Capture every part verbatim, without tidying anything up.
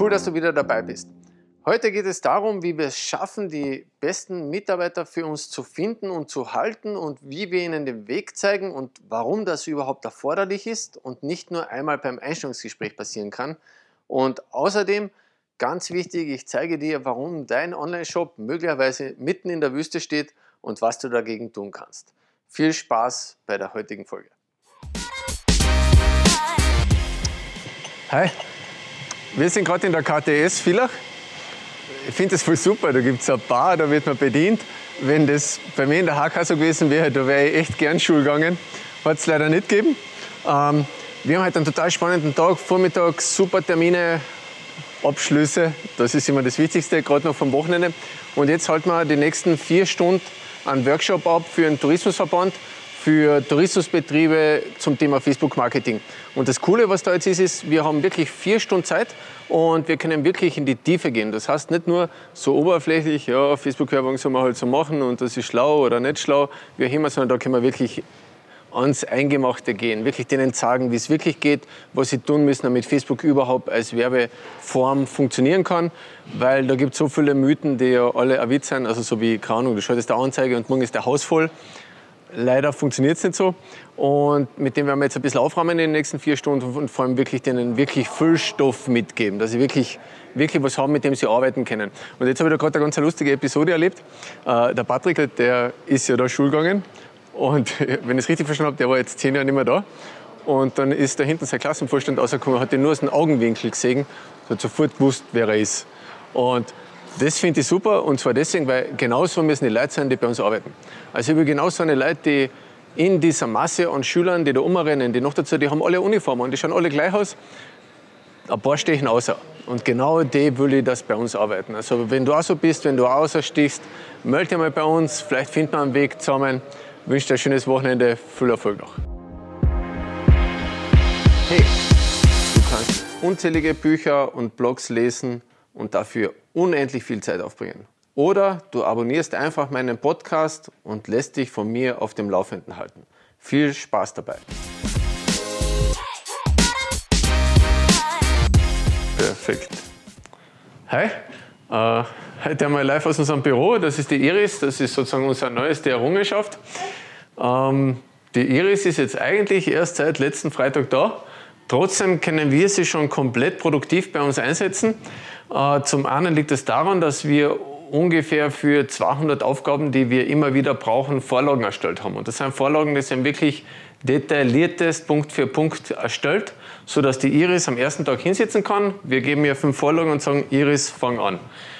Cool, dass du wieder dabei bist. Heute geht es darum, wie wir es schaffen, die besten Mitarbeiter für uns zu finden und zu halten und wie wir ihnen den Weg zeigen und warum das überhaupt erforderlich ist und nicht nur einmal beim Einstellungsgespräch passieren kann. Und außerdem, ganz wichtig, ich zeige dir, warum dein Online-Shop möglicherweise mitten in der Wüste steht und was du dagegen tun kannst. Viel Spaß bei der heutigen Folge. Hi, wir sind gerade in der K T S Villach. Ich finde das voll super, da gibt es eine Bar, da wird man bedient. Wenn das bei mir in der H K so gewesen wäre, da wäre ich echt gern Schule gegangen. Hat es leider nicht gegeben. Ähm, wir haben heute einen total spannenden Tag, Vormittag, super Termine, Abschlüsse. Das ist immer das Wichtigste, gerade noch vom Wochenende. Und jetzt halten wir die nächsten vier Stunden einen Workshop ab für einen Tourismusverband, für Tourismusbetriebe zum Thema Facebook-Marketing. Und das Coole, was da jetzt ist, ist, wir haben wirklich vier Stunden Zeit und wir können wirklich in die Tiefe gehen. Das heißt nicht nur so oberflächlich, ja, Facebook-Werbung soll man halt so machen und das ist schlau oder nicht schlau, wie auch immer, sondern da können wir wirklich ans Eingemachte gehen, wirklich denen sagen, wie es wirklich geht, was sie tun müssen, damit Facebook überhaupt als Werbeform funktionieren kann, weil da gibt es so viele Mythen, die ja alle ein Witz sind, also so wie, keine Ahnung, du schaltest eine Anzeige und morgen ist der Haus voll. Leider funktioniert es nicht so und mit dem werden wir jetzt ein bisschen aufräumen in den nächsten vier Stunden und vor allem wirklich denen wirklich Füllstoff mitgeben, dass sie wirklich, wirklich was haben, mit dem sie arbeiten können. Und jetzt habe ich da gerade eine ganz lustige Episode erlebt. Äh, der Patrick, der ist ja da Schule gegangen und wenn ich es richtig verstanden habe, der war jetzt zehn Jahre nicht mehr da und dann ist da hinten sein Klassenvorstand rausgekommen, hat ihn nur aus dem Augenwinkel gesehen, hat sofort gewusst, wer er ist. Und das finde ich super und zwar deswegen, weil genauso müssen die Leute sein, die bei uns arbeiten. Also ich will genau so eine Leute, die in dieser Masse an Schülern, die da rumrennen, die noch dazu, die haben alle Uniformen und die schauen alle gleich aus. Ein paar stechen außer. Und genau die will ich, dass bei uns arbeiten. Also wenn du auch so bist, wenn du auch außerstichst, melde dich mal bei uns, vielleicht finden wir einen Weg zusammen. Ich wünsche dir ein schönes Wochenende, viel Erfolg noch. Hey, du kannst unzählige Bücher und Blogs lesen und dafür unendlich viel Zeit aufbringen. Oder du abonnierst einfach meinen Podcast und lässt dich von mir auf dem Laufenden halten. Viel Spaß dabei. Perfekt. Hi, äh, heute einmal live aus unserem Büro. Das ist die Iris, das ist sozusagen unsere neueste Errungenschaft. Ähm, die Iris ist jetzt eigentlich erst seit letzten Freitag da. Trotzdem können wir sie schon komplett produktiv bei uns einsetzen. Zum einen liegt es daran, dass wir ungefähr für zweihundert Aufgaben, die wir immer wieder brauchen, Vorlagen erstellt haben. Und das sind Vorlagen, die sind wirklich detailliertest Punkt für Punkt erstellt, sodass die Iris am ersten Tag hinsitzen kann. Wir geben ihr fünf Vorlagen und sagen, Iris, fang an.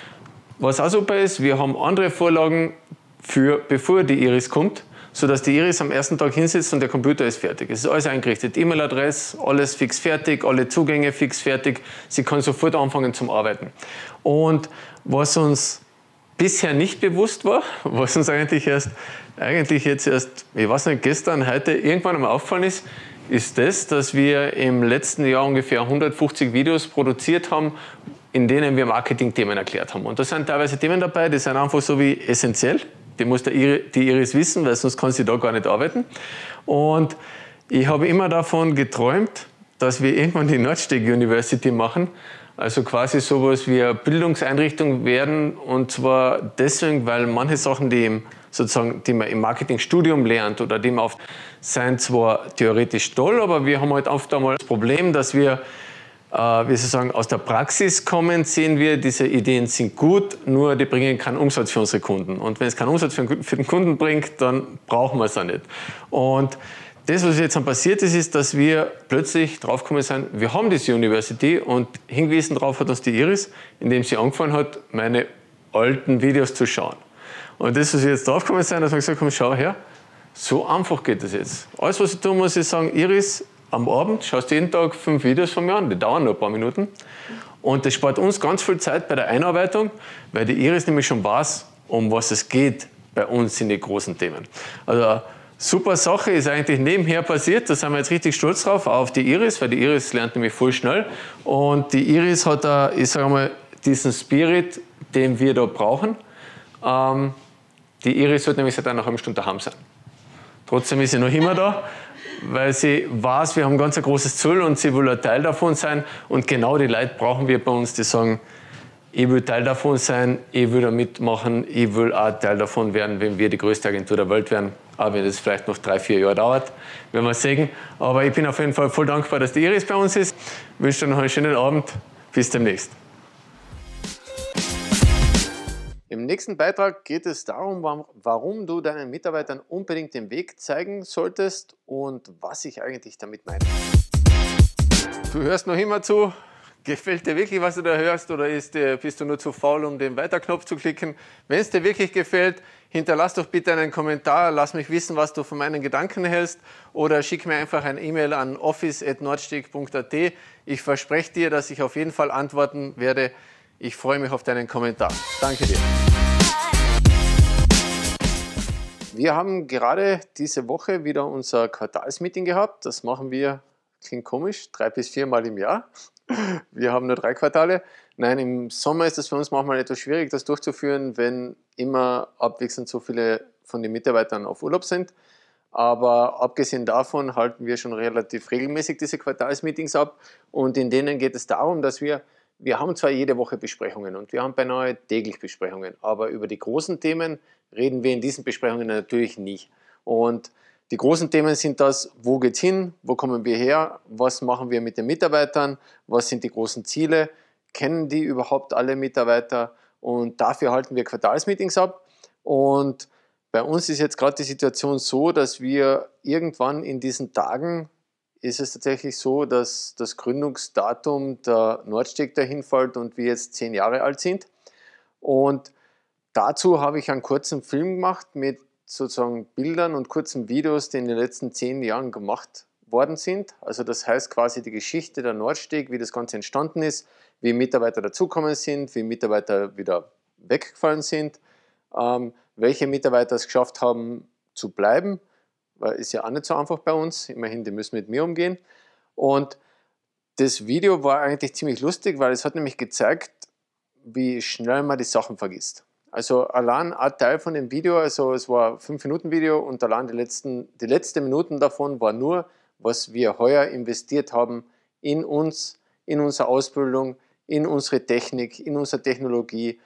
Was auch super ist, wir haben andere Vorlagen für bevor die Iris kommt, sodass die Iris am ersten Tag hinsitzt und der Computer ist fertig. Es ist alles eingerichtet, E-Mail-Adresse, alles fix fertig, alle Zugänge fix fertig. Sie kann sofort anfangen zum Arbeiten. Und was uns bisher nicht bewusst war, was uns eigentlich erst, eigentlich jetzt erst, ich weiß nicht, gestern, heute irgendwann einmal aufgefallen ist, ist das, dass wir im letzten Jahr ungefähr hundertfünfzig Videos produziert haben, in denen wir Marketing-Themen erklärt haben. Und da sind teilweise Themen dabei, die sind einfach so wie essentiell. Die muss der Iris, die Iris wissen, weil sonst kann sie da gar nicht arbeiten. Und ich habe immer davon geträumt, dass wir irgendwann die Nordsteg University machen. Also quasi sowas wie eine Bildungseinrichtung werden. Und zwar deswegen, weil manche Sachen, die, im, sozusagen, die man im Marketingstudium lernt oder die man auf, sind zwar theoretisch toll, aber wir haben halt oft einmal das Problem, dass wir wie Sie sagen, aus der Praxis kommen, sehen wir, diese Ideen sind gut, nur die bringen keinen Umsatz für unsere Kunden. Und wenn es keinen Umsatz für den Kunden bringt, dann brauchen wir es auch nicht. Und das, was jetzt dann passiert ist, ist, dass wir plötzlich draufgekommen sind, wir haben diese University und hingewiesen darauf hat uns die Iris, indem sie angefangen hat, meine alten Videos zu schauen. Und das, was wir jetzt draufgekommen sind, dass wir gesagt haben, schau her, so einfach geht das jetzt. Alles, was ich tun muss, ist sagen, Iris, am Abend schaust du jeden Tag fünf Videos von mir an, die dauern nur ein paar Minuten. Und das spart uns ganz viel Zeit bei der Einarbeitung, weil die Iris nämlich schon weiß, um was es geht bei uns in den großen Themen. Also super Sache ist eigentlich nebenher passiert, da sind wir jetzt richtig stolz drauf, auch auf die Iris, weil die Iris lernt nämlich voll schnell. Und die Iris hat da, ich sage mal, diesen Spirit, den wir da brauchen. Ähm, die Iris wird nämlich seit einer halben Stunde daheim sein. Trotzdem ist sie noch immer da, weil sie weiß, wir haben ganz ein großes Ziel und sie will ein Teil davon sein. Und genau die Leute brauchen wir bei uns, die sagen, ich will Teil davon sein, ich will da mitmachen, ich will auch Teil davon werden, wenn wir die größte Agentur der Welt werden. Auch wenn das vielleicht noch drei, vier Jahre dauert, werden wir sehen. Aber ich bin auf jeden Fall voll dankbar, dass die Iris bei uns ist. Ich wünsche dir noch einen schönen Abend. Bis demnächst. Im nächsten Beitrag geht es darum, warum du deinen Mitarbeitern unbedingt den Weg zeigen solltest und was ich eigentlich damit meine. Du hörst noch immer zu. Gefällt dir wirklich, was du da hörst, oder ist, bist du nur zu faul, um den Weiter-Knopf zu klicken? Wenn es dir wirklich gefällt, hinterlass doch bitte einen Kommentar, lass mich wissen, was du von meinen Gedanken hältst, oder schick mir einfach ein E-Mail an office at nordsteg punkt at. Ich verspreche dir, dass ich auf jeden Fall antworten werde. Ich freue mich auf deinen Kommentar. Danke dir. Wir haben gerade diese Woche wieder unser Quartalsmeeting gehabt. Das machen wir, klingt komisch, drei bis viermal im Jahr. Wir haben nur drei Quartale. Nein, im Sommer ist das für uns manchmal etwas schwierig, das durchzuführen, wenn immer abwechselnd so viele von den Mitarbeitern auf Urlaub sind. Aber abgesehen davon halten wir schon relativ regelmäßig diese Quartalsmeetings ab. Und in denen geht es darum, dass wir, wir haben zwar jede Woche Besprechungen und wir haben beinahe täglich Besprechungen, aber über die großen Themen reden wir in diesen Besprechungen natürlich nie. Und die großen Themen sind das, wo geht's hin, wo kommen wir her, was machen wir mit den Mitarbeitern, was sind die großen Ziele, kennen die überhaupt alle Mitarbeiter, und dafür halten wir Quartalsmeetings ab. Und bei uns ist jetzt gerade die Situation so, dass wir irgendwann in diesen Tagen, ist es tatsächlich so, dass das Gründungsdatum der Nordsteg dahin fällt und wir jetzt zehn Jahre alt sind. Und dazu habe ich einen kurzen Film gemacht mit sozusagen Bildern und kurzen Videos, die in den letzten zehn Jahren gemacht worden sind. Also das heißt quasi die Geschichte der Nordsteg, wie das Ganze entstanden ist, wie Mitarbeiter dazugekommen sind, wie Mitarbeiter wieder weggefallen sind, ähm, welche Mitarbeiter es geschafft haben zu bleiben, weil ist ja auch nicht so einfach bei uns, immerhin, die müssen mit mir umgehen. Und das Video war eigentlich ziemlich lustig, weil es hat nämlich gezeigt, wie schnell man die Sachen vergisst. Also allein ein Teil von dem Video, also es war ein fünf Minuten Video und allein die letzten, die letzten Minuten davon war nur, was wir heuer investiert haben in uns, in unsere Ausbildung, in unsere Technik, in unsere Technologie,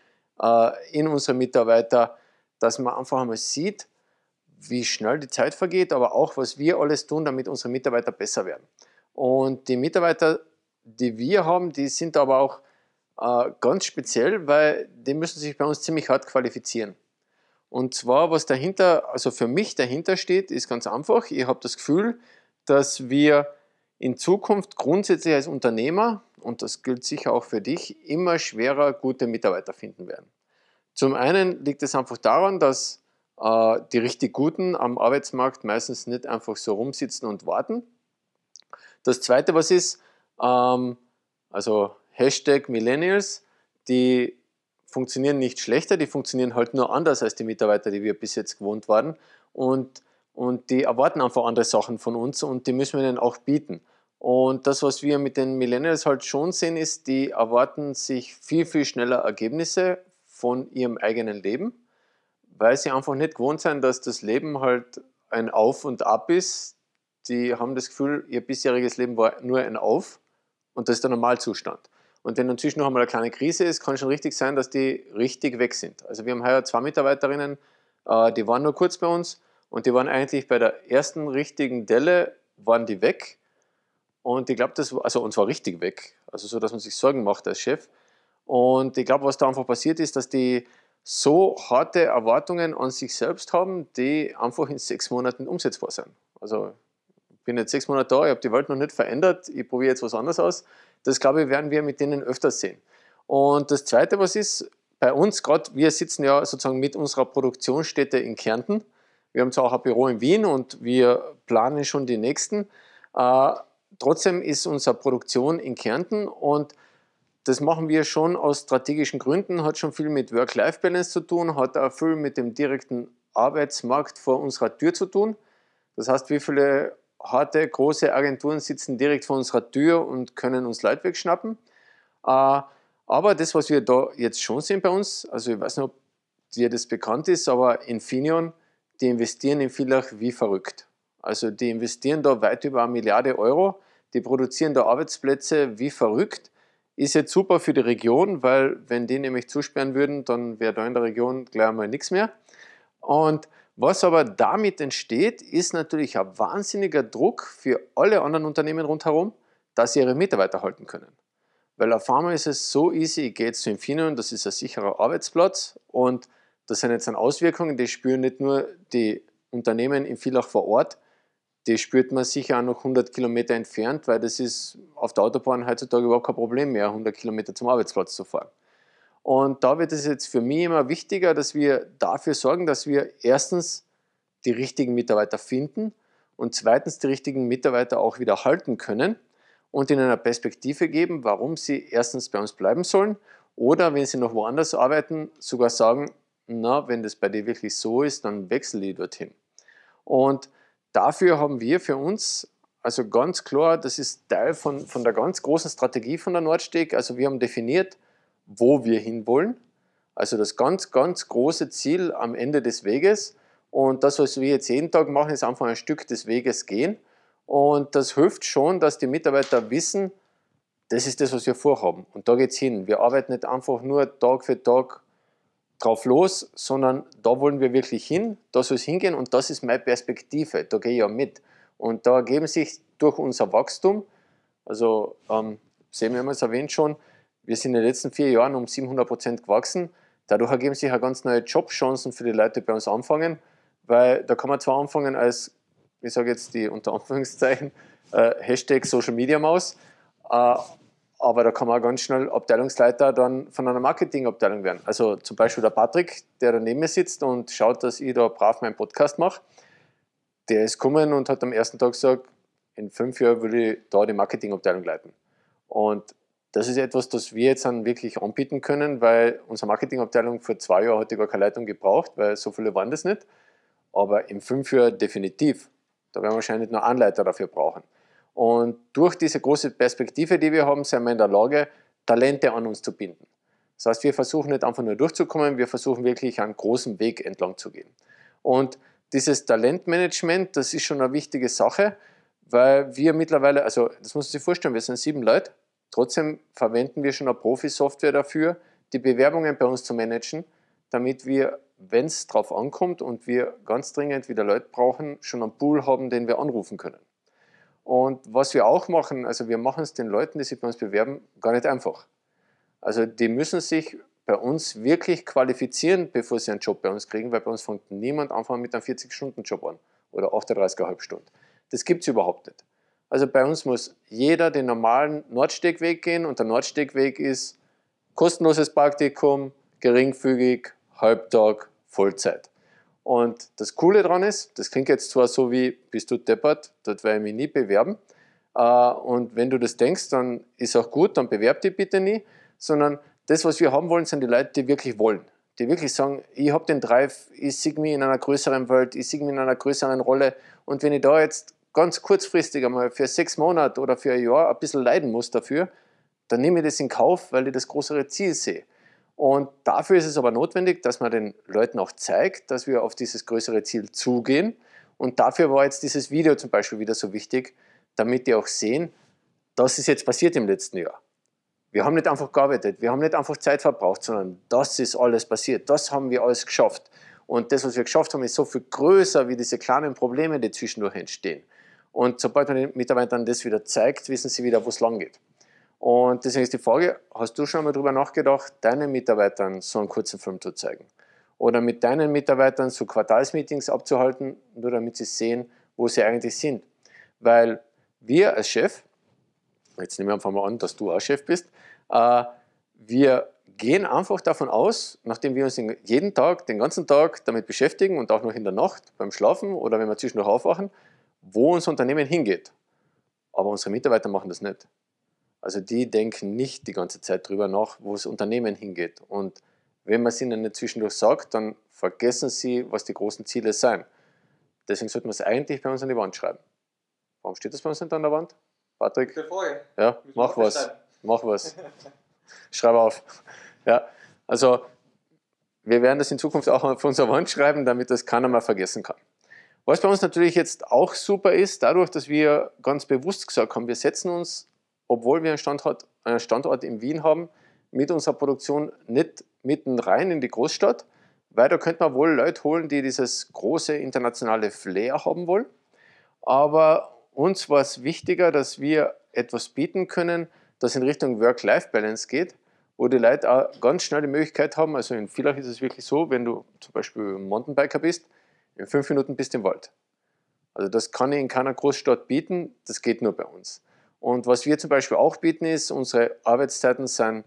in unsere Mitarbeiter, dass man einfach einmal sieht, wie schnell die Zeit vergeht, aber auch, was wir alles tun, damit unsere Mitarbeiter besser werden. Und die Mitarbeiter, die wir haben, die sind aber auch Uh, ganz speziell, weil die müssen sich bei uns ziemlich hart qualifizieren. Und zwar, was dahinter, also für mich dahinter steht, ist ganz einfach. Ich habe das Gefühl, dass wir in Zukunft grundsätzlich als Unternehmer, und das gilt sicher auch für dich, immer schwerer gute Mitarbeiter finden werden. Zum einen liegt es einfach daran, dass uh, die richtig Guten am Arbeitsmarkt meistens nicht einfach so rumsitzen und warten. Das zweite, was ist, ähm, also Hashtag Millennials, die funktionieren nicht schlechter, die funktionieren halt nur anders als die Mitarbeiter, die wir bis jetzt gewohnt waren. Und, und die erwarten einfach andere Sachen von uns und die müssen wir ihnen auch bieten. Und das, was wir mit den Millennials halt schon sehen, ist, die erwarten sich viel, viel schneller Ergebnisse von ihrem eigenen Leben, weil sie einfach nicht gewohnt sind, dass das Leben halt ein Auf und Ab ist. Die haben das Gefühl, ihr bisheriges Leben war nur ein Auf und das ist der Normalzustand. Und wenn inzwischen noch einmal eine kleine Krise ist, kann es schon richtig sein, dass die richtig weg sind. Also wir haben heuer zwei Mitarbeiterinnen, die waren nur kurz bei uns und die waren eigentlich bei der ersten richtigen Delle, waren die weg. Und ich glaube, das war, also uns war richtig weg, also so, dass man sich Sorgen macht als Chef. Und ich glaube, was da einfach passiert ist, dass die so harte Erwartungen an sich selbst haben, die einfach in sechs Monaten umsetzbar sind. Also ich bin jetzt sechs Monate da, ich habe die Welt noch nicht verändert, ich probiere jetzt was anderes aus. Das, glaube ich, werden wir mit denen öfters sehen. Und das Zweite, was ist, bei uns gerade, wir sitzen ja sozusagen mit unserer Produktionsstätte in Kärnten. Wir haben zwar auch ein Büro in Wien und wir planen schon die nächsten. Äh, trotzdem ist unsere Produktion in Kärnten und das machen wir schon aus strategischen Gründen, hat schon viel mit Work-Life-Balance zu tun, hat auch viel mit dem direkten Arbeitsmarkt vor unserer Tür zu tun. Das heißt, wie viele harte, große Agenturen sitzen direkt vor unserer Tür und können uns Leute wegschnappen. Äh, aber das, was wir da jetzt schon sehen bei uns, also ich weiß nicht, ob dir das bekannt ist, aber Infineon, die investieren in Villach wie verrückt. Also die investieren da weit über eine Milliarde Euro, die produzieren da Arbeitsplätze wie verrückt. Ist jetzt super für die Region, weil wenn die nämlich zusperren würden, dann wäre da in der Region gleich einmal nichts mehr. Und was aber damit entsteht, ist natürlich ein wahnsinniger Druck für alle anderen Unternehmen rundherum, dass sie ihre Mitarbeiter halten können. Weil auf einmal ist es so easy, ich gehe jetzt zu Infineon, das ist ein sicherer Arbeitsplatz und das sind jetzt dann Auswirkungen, die spüren nicht nur die Unternehmen in Villach vor Ort, die spürt man sicher auch noch hundert Kilometer entfernt, weil das ist auf der Autobahn heutzutage überhaupt kein Problem mehr, hundert Kilometer zum Arbeitsplatz zu fahren. Und da wird es jetzt für mich immer wichtiger, dass wir dafür sorgen, dass wir erstens die richtigen Mitarbeiter finden und zweitens die richtigen Mitarbeiter auch wieder halten können und ihnen eine Perspektive geben, warum sie erstens bei uns bleiben sollen oder wenn sie noch woanders arbeiten, sogar sagen, na, wenn das bei dir wirklich so ist, dann wechsle ich dorthin. Und dafür haben wir für uns, also ganz klar, das ist Teil von, von der ganz großen Strategie von der Nordsteg, also wir haben definiert, wo wir hinwollen, also das ganz, ganz große Ziel am Ende des Weges und das, was wir jetzt jeden Tag machen, ist einfach ein Stück des Weges gehen und das hilft schon, dass die Mitarbeiter wissen, das ist das, was wir vorhaben und da geht es hin. Wir arbeiten nicht einfach nur Tag für Tag drauf los, sondern da wollen wir wirklich hin, da soll es hingehen und das ist meine Perspektive, da gehe ich ja mit. Und da ergeben sich durch unser Wachstum, also ähm, sehen wir es erwähnt schon, wir sind in den letzten vier Jahren um siebenhundert Prozent gewachsen, dadurch ergeben sich auch ganz neue Jobchancen für die Leute, die bei uns anfangen, weil da kann man zwar anfangen als, ich sage jetzt die unter Anführungszeichen, äh, Hashtag Social Media Maus, äh, aber da kann man auch ganz schnell Abteilungsleiter dann von einer Marketingabteilung werden. Also zum Beispiel der Patrick, der da neben mir sitzt und schaut, dass ich da brav meinen Podcast mache, der ist gekommen und hat am ersten Tag gesagt, in fünf Jahren will ich da die Marketingabteilung leiten. Und das ist etwas, das wir jetzt dann wirklich anbieten können, weil unsere Marketingabteilung vor zwei Jahren hatte gar keine Leitung gebraucht, weil so viele waren das nicht. Aber in fünf Jahren definitiv. Da werden wir wahrscheinlich noch Anleiter dafür brauchen. Und durch diese große Perspektive, die wir haben, sind wir in der Lage, Talente an uns zu binden. Das heißt, wir versuchen nicht einfach nur durchzukommen, wir versuchen wirklich einen großen Weg entlang zu gehen. Und dieses Talentmanagement, das ist schon eine wichtige Sache, weil wir mittlerweile, also das muss man sich vorstellen, wir sind sieben Leute, trotzdem verwenden wir schon eine Profi-Software dafür, die Bewerbungen bei uns zu managen, damit wir, wenn es drauf ankommt und wir ganz dringend wieder Leute brauchen, schon einen Pool haben, den wir anrufen können. Und was wir auch machen, also wir machen es den Leuten, die sich bei uns bewerben, gar nicht einfach. Also die müssen sich bei uns wirklich qualifizieren, bevor sie einen Job bei uns kriegen, weil bei uns fängt niemand einfach mit einem vierzig-Stunden-Job an oder achtunddreißig Komma fünf Stunden. Das gibt es überhaupt nicht. Also bei uns muss jeder den normalen Nordstegweg gehen und der Nordstegweg ist kostenloses Praktikum, geringfügig, Halbtag, Vollzeit. Und das Coole daran ist, das klingt jetzt zwar so wie, bist du deppert, dort werde ich mich nie bewerben. Und wenn du das denkst, dann ist auch gut, dann bewerb dich bitte nie, sondern das, was wir haben wollen, sind die Leute, die wirklich wollen. Die wirklich sagen, ich habe den Drive, ich sehe mich in einer größeren Welt, ich sehe mich in einer größeren Rolle und wenn ich da jetzt ganz kurzfristig einmal für sechs Monate oder für ein Jahr ein bisschen leiden muss dafür, dann nehme ich das in Kauf, weil ich das größere Ziel sehe. Und dafür ist es aber notwendig, dass man den Leuten auch zeigt, dass wir auf dieses größere Ziel zugehen. Und dafür war jetzt dieses Video zum Beispiel wieder so wichtig, damit die auch sehen, das ist jetzt passiert im letzten Jahr. Wir haben nicht einfach gearbeitet, wir haben nicht einfach Zeit verbraucht, sondern das ist alles passiert, das haben wir alles geschafft. Und das, was wir geschafft haben, ist so viel größer wie diese kleinen Probleme, die zwischendurch entstehen. Und sobald man den Mitarbeitern das wieder zeigt, wissen sie wieder, wo es lang geht. Und deswegen ist die Frage, hast du schon mal darüber nachgedacht, deinen Mitarbeitern so einen kurzen Film zu zeigen? Oder mit deinen Mitarbeitern so Quartalsmeetings abzuhalten, nur damit sie sehen, wo sie eigentlich sind? Weil wir als Chef, jetzt nehmen wir einfach mal an, dass du auch Chef bist, äh, wir gehen einfach davon aus, nachdem wir uns jeden Tag, den ganzen Tag damit beschäftigen und auch noch in der Nacht beim Schlafen oder wenn wir zwischendurch aufwachen, wo unser Unternehmen hingeht. Aber unsere Mitarbeiter machen das nicht. Also die denken nicht die ganze Zeit drüber nach, wo das Unternehmen hingeht. Und wenn man es ihnen nicht zwischendurch sagt, dann vergessen sie, was die großen Ziele sind. Deswegen sollte man es eigentlich bei uns an die Wand schreiben. Warum steht das bei uns nicht an der Wand? Patrick? Gute Frage. Ja, mach was. Mach was. Schreib auf. Ja, also wir werden das in Zukunft auch auf unserer Wand schreiben, damit das keiner mehr vergessen kann. Was bei uns natürlich jetzt auch super ist, dadurch, dass wir ganz bewusst gesagt haben, wir setzen uns, obwohl wir einen Standort, einen Standort in Wien haben, mit unserer Produktion nicht mitten rein in die Großstadt, weil da könnte man wohl Leute holen, die dieses große internationale Flair haben wollen. Aber uns war es wichtiger, dass wir etwas bieten können, das in Richtung Work-Life-Balance geht, wo die Leute auch ganz schnell die Möglichkeit haben, also in Villach ist es wirklich so, wenn du zum Beispiel Mountainbiker bist, in fünf Minuten bist du im Wald. Also das kann ich in keiner Großstadt bieten, das geht nur bei uns. Und was wir zum Beispiel auch bieten ist, unsere Arbeitszeiten sind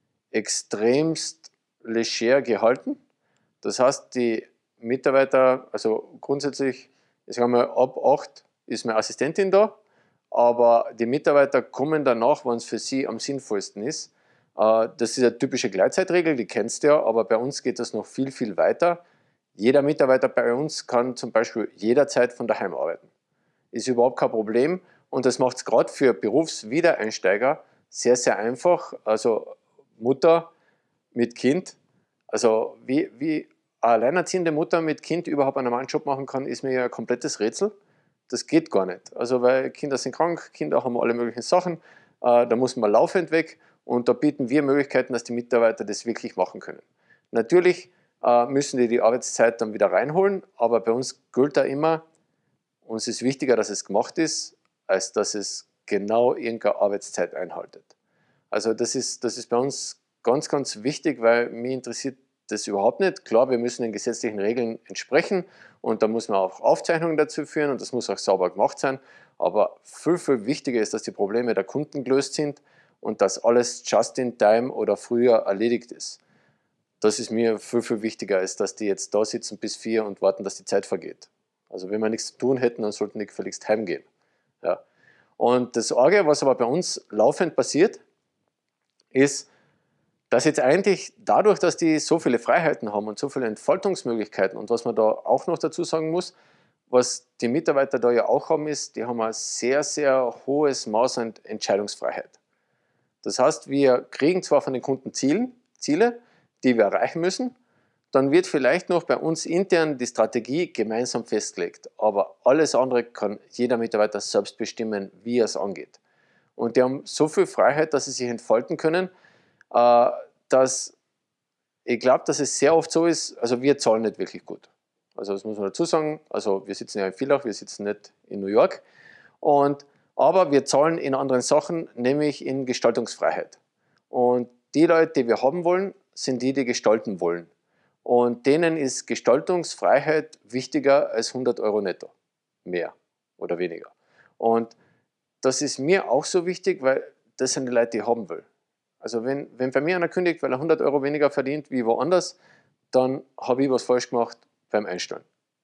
extremst leger gehalten. Das heißt, die Mitarbeiter, also grundsätzlich, ich sage mal, ab acht ist meine Assistentin da, aber die Mitarbeiter kommen danach, wenn es für sie am sinnvollsten ist. Das ist eine typische Gleitzeitregel, die kennst du ja, aber bei uns geht das noch viel, viel weiter. Jeder Mitarbeiter bei uns kann zum Beispiel jederzeit von daheim arbeiten. Ist überhaupt kein Problem und das macht es gerade für Berufswiedereinsteiger sehr, sehr einfach. Also Mutter mit Kind, also wie, wie eine alleinerziehende Mutter mit Kind überhaupt einen normalen Job machen kann, ist mir ja ein komplettes Rätsel. Das geht gar nicht. Also weil Kinder sind krank, Kinder haben alle möglichen Sachen, äh, da muss man laufend weg und da bieten wir Möglichkeiten, dass die Mitarbeiter das wirklich machen können. Natürlich äh, müssen die die Arbeitszeit dann wieder reinholen, aber bei uns gilt da immer, uns ist wichtiger, dass es gemacht ist, als dass es genau irgendeine Arbeitszeit einhaltet. Also das ist, das ist bei uns ganz, ganz wichtig, weil mich interessiert das überhaupt nicht. Klar, wir müssen den gesetzlichen Regeln entsprechen und da muss man auch Aufzeichnungen dazu führen und das muss auch sauber gemacht sein. Aber viel, viel wichtiger ist, dass die Probleme der Kunden gelöst sind und dass alles just in time oder früher erledigt ist. Das ist mir viel, viel wichtiger, als dass die jetzt da sitzen bis vier und warten, dass die Zeit vergeht. Also wenn wir nichts zu tun hätten, dann sollten die gefälligst heimgehen. Ja. Und das Arge, was aber bei uns laufend passiert, ist, dass jetzt eigentlich dadurch, dass die so viele Freiheiten haben und so viele Entfaltungsmöglichkeiten und was man da auch noch dazu sagen muss, was die Mitarbeiter da ja auch haben, ist, die haben ein sehr, sehr hohes Maß an Entscheidungsfreiheit. Das heißt, wir kriegen zwar von den Kunden Zielen, Ziele, die wir erreichen müssen, dann wird vielleicht noch bei uns intern die Strategie gemeinsam festgelegt, aber alles andere kann jeder Mitarbeiter selbst bestimmen, wie er es angeht. Und die haben so viel Freiheit, dass sie sich entfalten können, dass ich glaube, dass es sehr oft so ist, also wir zahlen nicht wirklich gut. Also das muss man dazu sagen, also wir sitzen ja in Villach, wir sitzen nicht in New York, und, aber wir zahlen in anderen Sachen, nämlich in Gestaltungsfreiheit. Und die Leute, die wir haben wollen, sind die, die gestalten wollen. Und denen ist Gestaltungsfreiheit wichtiger als hundert Euro netto, mehr oder weniger. Und das ist mir auch so wichtig, weil das sind die Leute, die ich haben will. Also wenn, wenn bei mir einer kündigt, weil er hundert Euro weniger verdient wie woanders, dann habe ich was falsch gemacht beim Einstellen.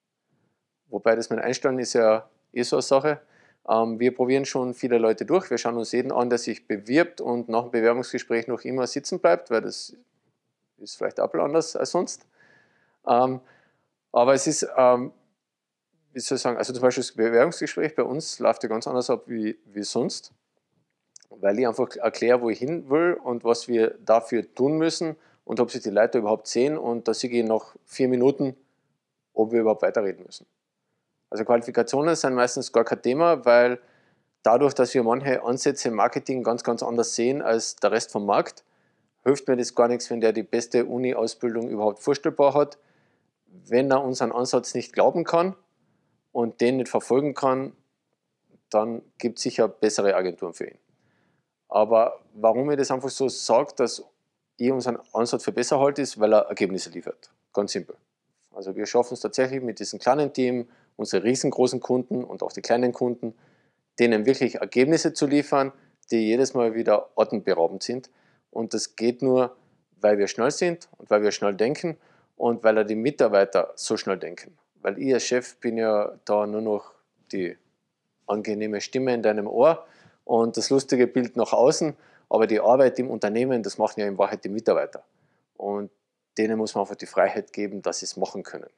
Wobei das mit Einstellen ist ja eh so eine Sache. Ähm, wir probieren schon viele Leute durch. Wir schauen uns jeden an, der sich bewirbt und nach dem Bewerbungsgespräch noch immer sitzen bleibt, weil das ist vielleicht auch anders als sonst. Ähm, aber es ist, ähm, wie soll ich sagen, also zum Beispiel das Bewerbungsgespräch bei uns läuft ja ganz anders ab wie, wie sonst, weil ich einfach erkläre, wo ich hin will und was wir dafür tun müssen und ob sich die Leute überhaupt sehen, und da sehe ich nach vier Minuten, ob wir überhaupt weiterreden müssen. Also Qualifikationen sind meistens gar kein Thema, weil dadurch, dass wir manche Ansätze im Marketing ganz, ganz anders sehen als der Rest vom Markt, hilft mir das gar nichts, wenn der die beste Uni-Ausbildung überhaupt vorstellbar hat. Wenn er unseren Ansatz nicht glauben kann und den nicht verfolgen kann, dann gibt es sicher bessere Agenturen für ihn. Aber warum ich das einfach so sage, dass ich unseren Ansatz für besser halte, ist, weil er Ergebnisse liefert. Ganz simpel. Also wir schaffen es tatsächlich mit diesem kleinen Team, unsere riesengroßen Kunden und auch die kleinen Kunden, denen wirklich Ergebnisse zu liefern, die jedes Mal wieder atemberaubend sind. Und das geht nur, weil wir schnell sind und weil wir schnell denken und weil auch die Mitarbeiter so schnell denken. Weil ich als Chef bin ja da nur noch die angenehme Stimme in deinem Ohr und das lustige Bild nach außen, aber die Arbeit im Unternehmen, das machen ja in Wahrheit die Mitarbeiter. Und denen muss man einfach die Freiheit geben, dass sie es machen können.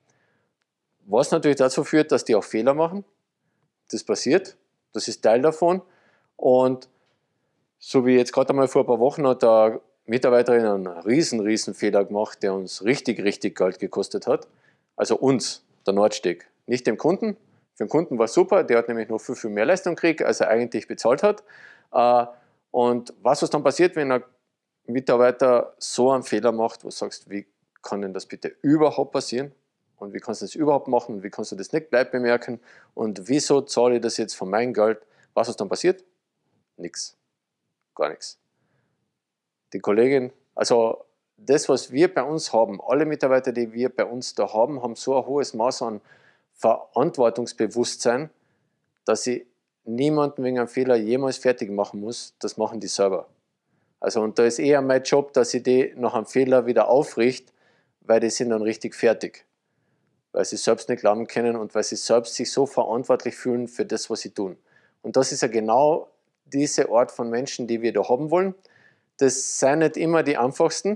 Was natürlich dazu führt, dass die auch Fehler machen. Das passiert, das ist Teil davon. Und so wie jetzt gerade einmal vor ein paar Wochen hat eine Mitarbeiterin einen riesen, riesen Fehler gemacht, der uns richtig, richtig Geld gekostet hat. Also uns, der Nordsteg. nicht dem Kunden. Für den Kunden war es super, der hat nämlich noch viel, viel mehr Leistung gekriegt, als er eigentlich bezahlt hat. Und was ist dann passiert, wenn ein Mitarbeiter so einen Fehler macht, wo du sagst, wie kann denn das bitte überhaupt passieren? Und wie kannst du das überhaupt machen? Und wie kannst du das nicht gleich bemerken? Und wieso zahle ich das jetzt von meinem Geld? Was ist dann passiert? Nichts. Gar nichts. Die Kollegin, also das, was wir bei uns haben, alle Mitarbeiter, die wir bei uns da haben, haben so ein hohes Maß an Verantwortungsbewusstsein, dass ich niemanden wegen einem Fehler jemals fertig machen muss. Das machen die selber. Also, und da ist eher mein Job, dass ich die nach einem Fehler wieder aufrichte, weil die sind dann richtig fertig. Weil sie selbst nicht glauben können und weil sie selbst sich so verantwortlich fühlen für das, was sie tun. Und das ist ja genau diese Art von Menschen, die wir da haben wollen. Das sind nicht immer die einfachsten.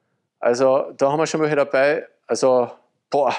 Also da haben wir schon welche dabei, also boah,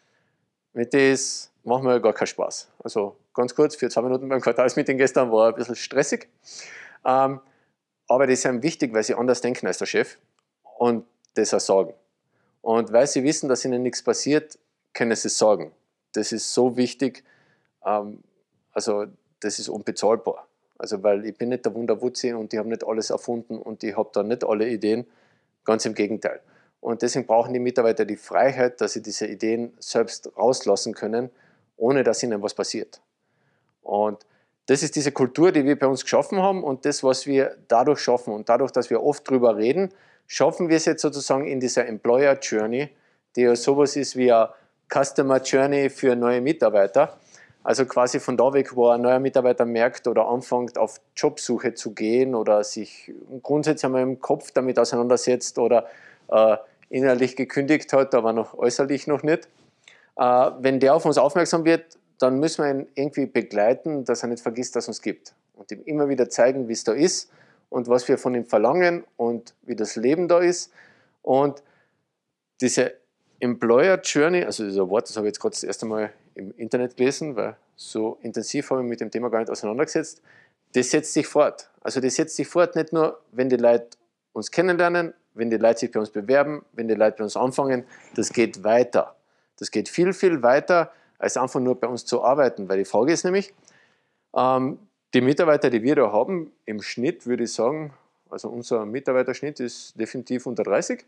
mit das machen wir gar keinen Spaß. Also ganz kurz, für zwei Minuten beim Quartalsmeeting gestern war ein bisschen stressig. Ähm, aber die sind wichtig, weil sie anders denken als der Chef und das auch sagen. Und weil sie wissen, dass ihnen nichts passiert, können sie es sagen. Das ist so wichtig, ähm, also das ist unbezahlbar. Also weil ich bin nicht der Wunderwutzi und ich habe nicht alles erfunden und ich habe da nicht alle Ideen, ganz im Gegenteil. Und deswegen brauchen die Mitarbeiter die Freiheit, dass sie diese Ideen selbst rauslassen können, ohne dass ihnen was passiert. Und das ist diese Kultur, die wir bei uns geschaffen haben und das, was wir dadurch schaffen. Und dadurch, dass wir oft drüber reden, schaffen wir es jetzt sozusagen in dieser Employer Journey, die ja sowas ist wie eine Customer Journey für neue Mitarbeiter. Also quasi von da weg, wo ein neuer Mitarbeiter merkt oder anfängt, auf Jobsuche zu gehen oder sich grundsätzlich einmal im Kopf damit auseinandersetzt oder äh, innerlich gekündigt hat, aber noch äußerlich noch nicht. Äh, wenn der auf uns aufmerksam wird, dann müssen wir ihn irgendwie begleiten, dass er nicht vergisst, dass es uns gibt. Und ihm immer wieder zeigen, wie es da ist und was wir von ihm verlangen und wie das Leben da ist. Und diese Employer Journey, also dieser Wort, das habe ich jetzt gerade das erste Mal im Internet gelesen, weil so intensiv habe ich mich mit dem Thema gar nicht auseinandergesetzt, das setzt sich fort. Also das setzt sich fort nicht nur, wenn die Leute uns kennenlernen, wenn die Leute sich bei uns bewerben, wenn die Leute bei uns anfangen, das geht weiter. Das geht viel, viel weiter, als einfach nur bei uns zu arbeiten, weil die Frage ist nämlich, ähm, die Mitarbeiter, die wir da haben, im Schnitt würde ich sagen, also unser Mitarbeiterschnitt ist definitiv unter dreißig,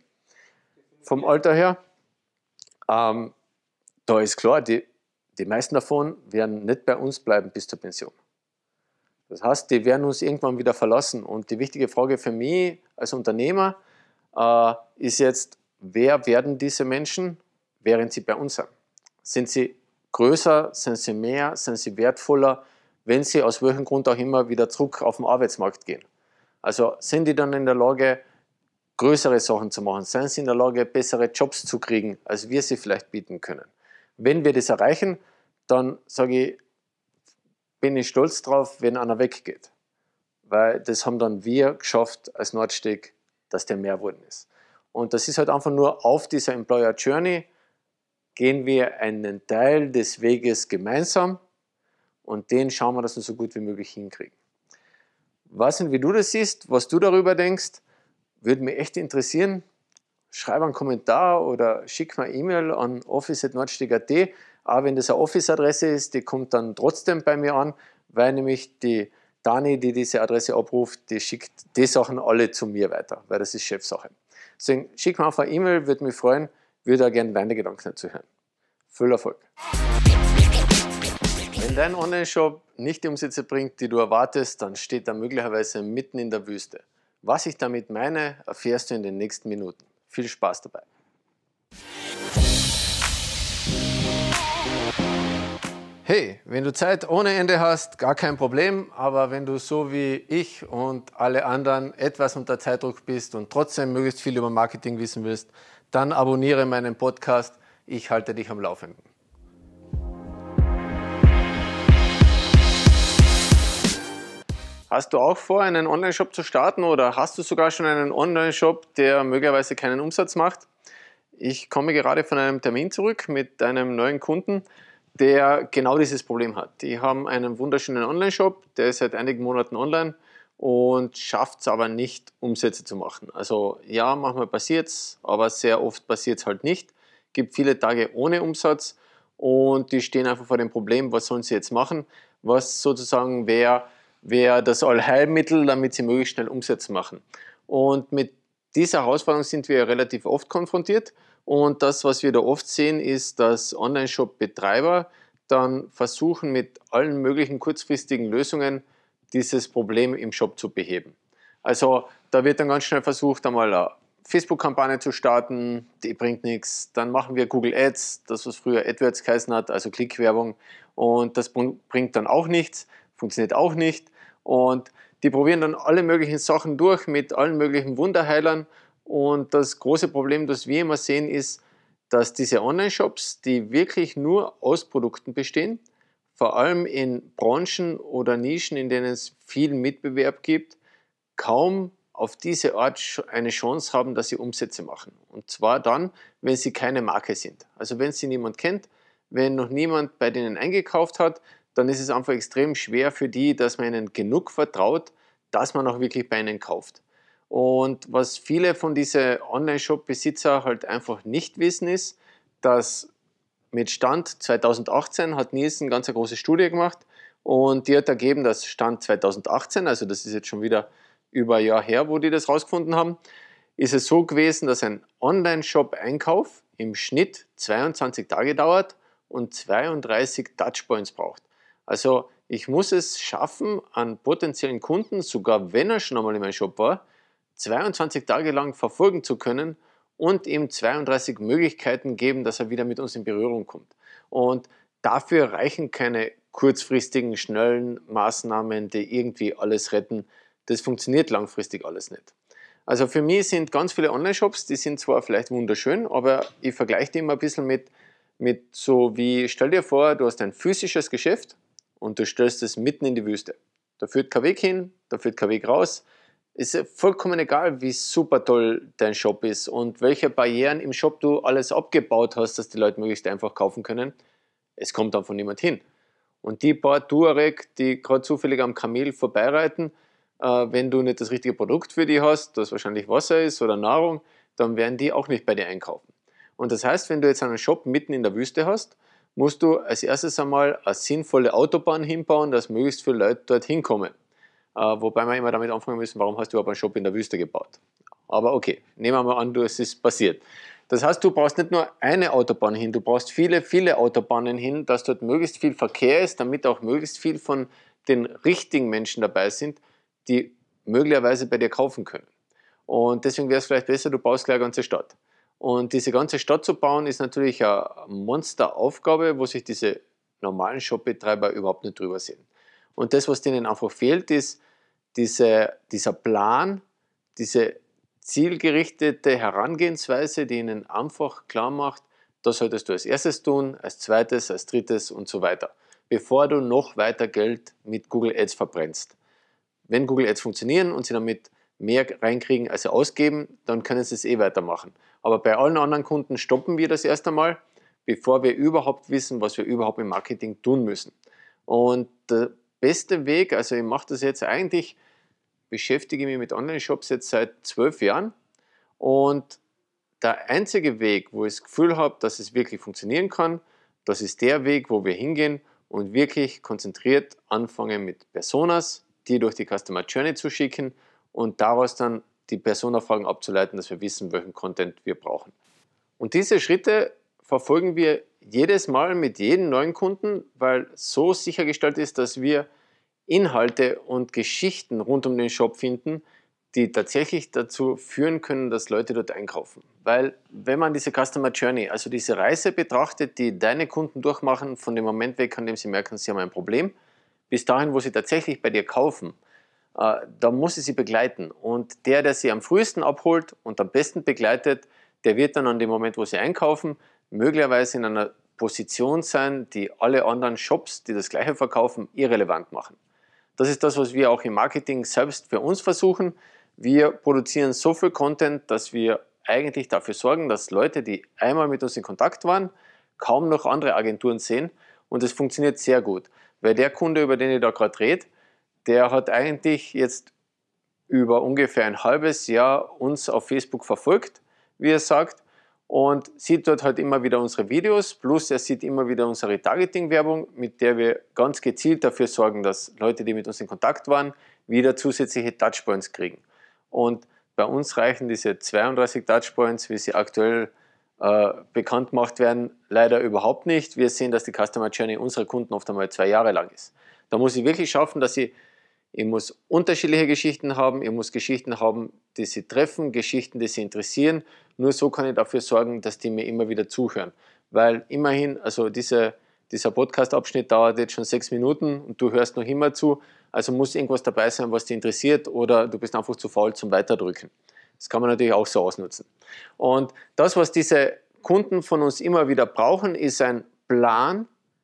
vom Alter her. Ähm, da ist klar, die, die meisten davon werden nicht bei uns bleiben bis zur Pension. Das heißt, die werden uns irgendwann wieder verlassen. Und die wichtige Frage für mich als Unternehmer äh, ist jetzt, wer werden diese Menschen, während sie bei uns sind? Sind sie größer, sind sie mehr, sind sie wertvoller, wenn sie aus welchem Grund auch immer wieder zurück auf den Arbeitsmarkt gehen? Also sind die dann in der Lage, größere Sachen zu machen? Sind sie in der Lage, bessere Jobs zu kriegen, als wir sie vielleicht bieten können? Wenn wir das erreichen, dann sage ich, bin ich stolz drauf, wenn einer weggeht. Weil das haben dann wir geschafft als Nordsteg, dass der mehr geworden ist. Und das ist halt einfach nur auf dieser Employer Journey, gehen wir einen Teil des Weges gemeinsam und den schauen wir, dass wir so gut wie möglich hinkriegen. Was und wie du das siehst, was du darüber denkst, würde mich echt interessieren. Schreib einen Kommentar oder schick mir eine E-Mail an office at nordsteg punkt at. Aber wenn das eine Office-Adresse ist, die kommt dann trotzdem bei mir an, weil nämlich die Dani, die diese Adresse abruft, die schickt die Sachen alle zu mir weiter, weil das ist Chefsache. Deswegen schick mir einfach eine E-Mail, würde mich freuen, würde auch gerne deine Gedanken dazu hören. Viel Erfolg! Wenn dein Online-Shop nicht die Umsätze bringt, die du erwartest, dann steht er möglicherweise mitten in der Wüste. Was ich damit meine, erfährst du in den nächsten Minuten. Viel Spaß dabei! Hey, wenn du Zeit ohne Ende hast, gar kein Problem, aber wenn du so wie ich und alle anderen etwas unter Zeitdruck bist und trotzdem möglichst viel über Marketing wissen willst, dann abonniere meinen Podcast, ich halte dich am Laufenden. Hast du auch vor, einen Online-Shop zu starten oder hast du sogar schon einen Online-Shop, der möglicherweise keinen Umsatz macht? Ich komme gerade von einem Termin zurück mit einem neuen Kunden, der genau dieses Problem hat. Die haben einen wunderschönen Online-Shop, der ist seit einigen Monaten online und schafft es aber nicht, Umsätze zu machen. Also ja, manchmal passiert es, aber sehr oft passiert es halt nicht. Es gibt viele Tage ohne Umsatz und die stehen einfach vor dem Problem, was sollen sie jetzt machen, was sozusagen wäre wär das Allheilmittel, damit sie möglichst schnell Umsätze machen. Und mit dieser Herausforderung sind wir relativ oft konfrontiert und das, was wir da oft sehen, ist, dass Online-Shop-Betreiber dann versuchen, mit allen möglichen kurzfristigen Lösungen dieses Problem im Shop zu beheben. Also da wird dann ganz schnell versucht, einmal eine Facebook-Kampagne zu starten, die bringt nichts. Dann machen wir Google Ads, das was früher AdWords geheißen hat, also Klickwerbung, und das bringt dann auch nichts, funktioniert auch nicht. Und die probieren dann alle möglichen Sachen durch mit allen möglichen Wunderheilern. Und das große Problem, das wir immer sehen, ist, dass diese Online-Shops, die wirklich nur aus Produkten bestehen, vor allem in Branchen oder Nischen, in denen es viel Mitbewerb gibt, kaum auf diese Art eine Chance haben, dass sie Umsätze machen. Und zwar dann, wenn sie keine Marke sind. Also wenn sie niemand kennt, wenn noch niemand bei denen eingekauft hat, dann ist es einfach extrem schwer für die, dass man ihnen genug vertraut, dass man auch wirklich bei ihnen kauft. Und was viele von diesen Online-Shop-Besitzer halt einfach nicht wissen, ist, dass mit Stand zweitausendachtzehn hat Nielsen ganz eine große Studie gemacht und die hat ergeben, dass Stand zweitausendachtzehn, also das ist jetzt schon wieder über ein Jahr her, wo die das rausgefunden haben, ist es so gewesen, dass ein Online-Shop-Einkauf im Schnitt zweiundzwanzig Tage dauert und zweiunddreißig Touchpoints braucht. Also ich muss es schaffen, an potenziellen Kunden, sogar wenn er schon einmal in meinem Shop war, zweiundzwanzig Tage lang verfolgen zu können und ihm zweiunddreißig Möglichkeiten geben, dass er wieder mit uns in Berührung kommt. Und dafür reichen keine kurzfristigen, schnellen Maßnahmen, die irgendwie alles retten. Das funktioniert langfristig alles nicht. Also für mich sind ganz viele Online-Shops, die sind zwar vielleicht wunderschön, aber ich vergleiche die immer ein bisschen mit, mit so wie, stell dir vor, du hast ein physisches Geschäft und du stellst es mitten in die Wüste. Da führt kein Weg hin, da führt kein Weg raus. Es ist vollkommen egal, wie super toll dein Shop ist und welche Barrieren im Shop du alles abgebaut hast, dass die Leute möglichst einfach kaufen können. Es kommt dann von niemand hin. Und die paar Tuareg, die gerade zufällig am Kamel vorbeireiten, äh, wenn du nicht das richtige Produkt für die hast, das wahrscheinlich Wasser ist oder Nahrung, dann werden die auch nicht bei dir einkaufen. Und das heißt, wenn du jetzt einen Shop mitten in der Wüste hast, musst du als erstes einmal eine sinnvolle Autobahn hinbauen, dass möglichst viele Leute dort hinkommen. Äh, wobei wir immer damit anfangen müssen, warum hast du überhaupt einen Shop in der Wüste gebaut? Aber okay, nehmen wir mal an, es ist passiert. Das heißt, du brauchst nicht nur eine Autobahn hin, du brauchst viele, viele Autobahnen hin, dass dort möglichst viel Verkehr ist, damit auch möglichst viel von den richtigen Menschen dabei sind, die möglicherweise bei dir kaufen können. Und deswegen wäre es vielleicht besser, du baust gleich eine ganze Stadt. Und diese ganze Stadt zu bauen, ist natürlich eine Monsteraufgabe, wo sich diese normalen Shopbetreiber überhaupt nicht drüber sehen. Und das, was denen einfach fehlt, ist diese, dieser Plan, diese zielgerichtete Herangehensweise, die ihnen einfach klar macht, das solltest du als erstes tun, als zweites, als drittes und so weiter, bevor du noch weiter Geld mit Google Ads verbrennst. Wenn Google Ads funktionieren und sie damit mehr reinkriegen, als sie ausgeben, dann können sie es eh weitermachen. Aber bei allen anderen Kunden stoppen wir das erst einmal, bevor wir überhaupt wissen, was wir überhaupt im Marketing tun müssen. Und der beste Weg, also ich mache das jetzt eigentlich, beschäftige mich mit Online-Shops jetzt seit zwölf Jahren und der einzige Weg, wo ich das Gefühl habe, dass es wirklich funktionieren kann, das ist der Weg, wo wir hingehen und wirklich konzentriert anfangen mit Personas, die durch die Customer Journey zu schicken und daraus dann die Persona-Fragen abzuleiten, dass wir wissen, welchen Content wir brauchen. Und diese Schritte verfolgen wir jedes Mal mit jedem neuen Kunden, weil so sichergestellt ist, dass wir Inhalte und Geschichten rund um den Shop finden, die tatsächlich dazu führen können, dass Leute dort einkaufen. Weil wenn man diese Customer Journey, also diese Reise betrachtet, die deine Kunden durchmachen, von dem Moment weg, an dem sie merken, sie haben ein Problem, bis dahin, wo sie tatsächlich bei dir kaufen, äh, da muss ich sie begleiten. Und der, der sie am frühesten abholt und am besten begleitet, der wird dann an dem Moment, wo sie einkaufen, möglicherweise in einer Position sein, die alle anderen Shops, die das Gleiche verkaufen, irrelevant machen. Das ist das, was wir auch im Marketing selbst für uns versuchen. Wir produzieren so viel Content, dass wir eigentlich dafür sorgen, dass Leute, die einmal mit uns in Kontakt waren, kaum noch andere Agenturen sehen. Und es funktioniert sehr gut. Weil der Kunde, über den ich da gerade rede, der hat eigentlich jetzt über ungefähr ein halbes Jahr uns auf Facebook verfolgt, wie er sagt. und sieht dort halt immer wieder unsere Videos, plus er sieht immer wieder unsere Targeting-Werbung, mit der wir ganz gezielt dafür sorgen, dass Leute, die mit uns in Kontakt waren, wieder zusätzliche Touchpoints kriegen. Und bei uns reichen diese zweiunddreißig Touchpoints, wie sie aktuell äh, bekannt gemacht werden, leider überhaupt nicht. Wir sehen, dass die Customer Journey unserer Kunden oft einmal zwei Jahre lang ist. Da muss ich wirklich schaffen, dass ich Ich muss unterschiedliche Geschichten haben, ich muss Geschichten haben, die sie treffen, Geschichten, die sie interessieren. Nur so kann ich dafür sorgen, dass die mir immer wieder zuhören. Weil immerhin, also diese, dieser Podcast-Abschnitt dauert jetzt schon sechs Minuten und du hörst noch immer zu. Also muss irgendwas dabei sein, was dich interessiert, oder du bist einfach zu faul zum Weiterdrücken. Das kann man natürlich auch so ausnutzen. Und das, was diese Kunden von uns immer wieder brauchen, ist ein Plan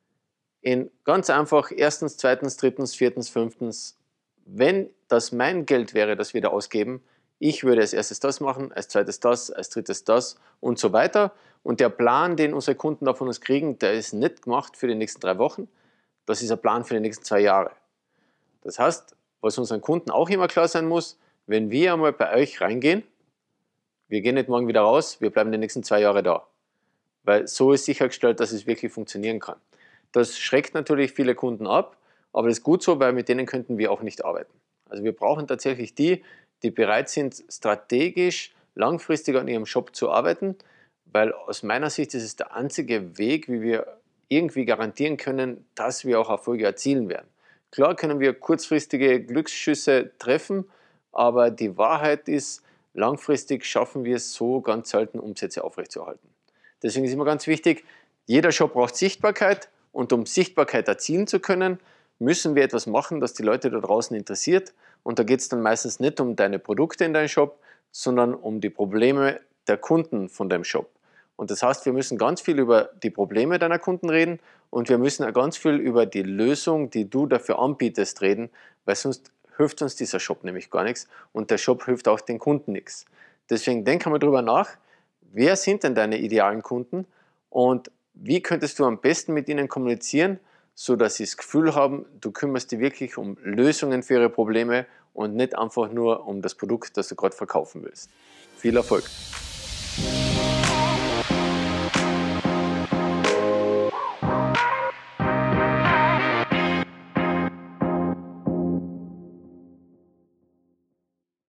in ganz einfach erstens, zweitens, drittens, viertens, fünftens. Wenn das mein Geld wäre, das wir da ausgeben, ich würde als erstes das machen, als zweites das, als drittes das und so weiter. Und der Plan, den unsere Kunden da von uns kriegen, der ist nicht gemacht für die nächsten drei Wochen. Das ist ein Plan für die nächsten zwei Jahre. Das heißt, was unseren Kunden auch immer klar sein muss, wenn wir einmal bei euch reingehen, wir gehen nicht morgen wieder raus, wir bleiben die nächsten zwei Jahre da. Weil so ist sichergestellt, dass es wirklich funktionieren kann. Das schreckt natürlich viele Kunden ab. Aber das ist gut so, weil mit denen könnten wir auch nicht arbeiten. Also wir brauchen tatsächlich die, die bereit sind, strategisch, langfristig an ihrem Shop zu arbeiten, weil aus meiner Sicht ist es der einzige Weg, wie wir irgendwie garantieren können, dass wir auch Erfolge erzielen werden. Klar können wir kurzfristige Glücksschüsse treffen, aber die Wahrheit ist, langfristig schaffen wir es so ganz selten, Umsätze aufrechtzuerhalten. Deswegen ist immer ganz wichtig, jeder Shop braucht Sichtbarkeit, und um Sichtbarkeit erzielen zu können, müssen wir etwas machen, das die Leute da draußen interessiert. Und da geht es dann meistens nicht um deine Produkte in deinem Shop, sondern um die Probleme der Kunden von deinem Shop. Und das heißt, wir müssen ganz viel über die Probleme deiner Kunden reden, und wir müssen auch ganz viel über die Lösung, die du dafür anbietest, reden, weil sonst hilft uns dieser Shop nämlich gar nichts und der Shop hilft auch den Kunden nichts. Deswegen denk einmal drüber nach, wer sind denn deine idealen Kunden und wie könntest du am besten mit ihnen kommunizieren, so dass sie das Gefühl haben, du kümmerst dich wirklich um Lösungen für ihre Probleme und nicht einfach nur um das Produkt, das du gerade verkaufen willst. Viel Erfolg!